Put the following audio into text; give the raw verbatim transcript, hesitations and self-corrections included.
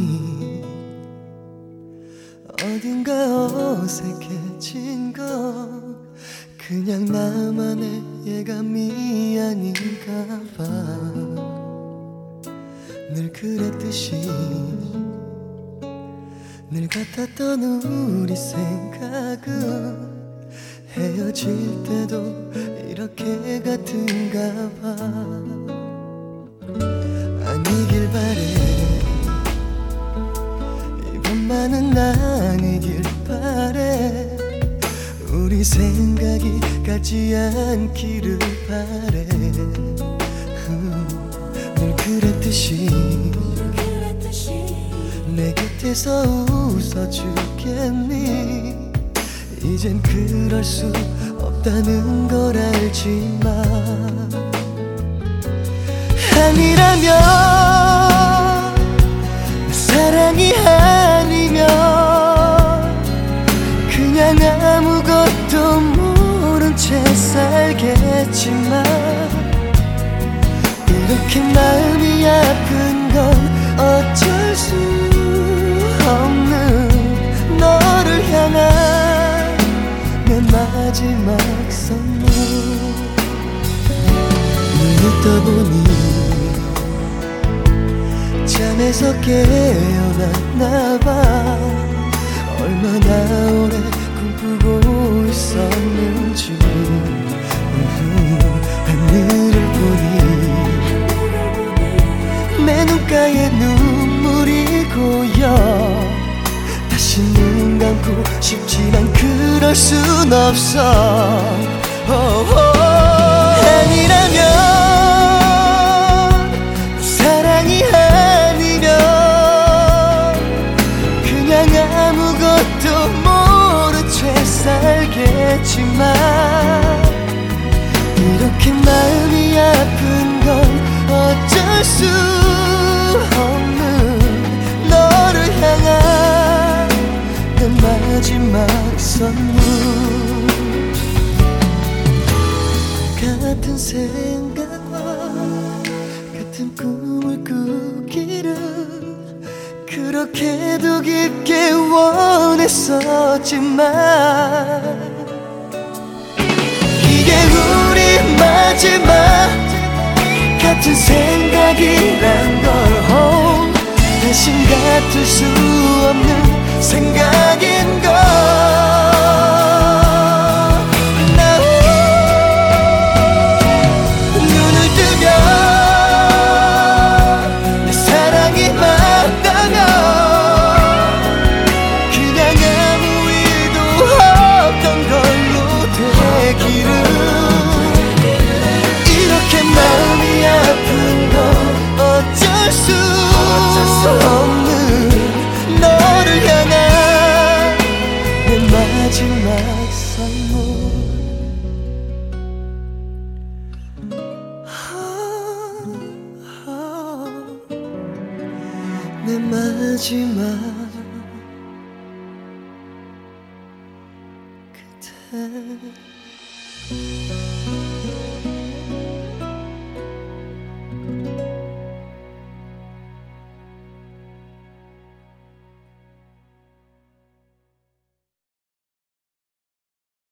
보니 어딘가 어색해진 거 그냥 나만의 예감이 아닌가 봐. 늘 그랬듯이 늘 같았던 우리 생각은 헤어질 때도 이렇게 같은가 봐. 아니길 바래, 이번만은 아니길 바래. 우리 생각이 같지 않기를 바래. 늘 그랬듯이 내 곁에서 웃어주겠니. 이젠 그럴 수 없다는 걸 알지만 아니라면 사랑이 아니면 그냥 아무것도 모른 채 살겠지만 이렇게 마음이 아픈 건 어쩔 수 없는 너를 향한 내 마지막 선물. 눈을 떠보니 잠에서 깨어났나봐. 얼마나 오래 꿈꾸고 있었는지. 하늘을 보니 내 눈가에 눈물이 고여. 다시 눈 감고 싶지만 그럴 순 없어. 오오. 아니라면 사랑이 아니면 그냥 아무것도 모른 채 살겠지만 이렇게 마음이 아픈 건 어쩔 수 없는 너를 향한 내 마지막 선물. 같은 생각과 같은 꿈을 꾸기를 그렇게도 깊게 원했었지만 이게 우리 마지막 같은 생각이란 걸 oh, 다신 같을 수 없는 생각인 걸. 눈을 뜨면 내 사랑이 맞다면 그냥 아무 일도 없던 걸로 되기를. 이렇게 마음이 아픈 건 어쩔 수 없는 너를 향한 내 마지막 선물. 내 마지막 그대.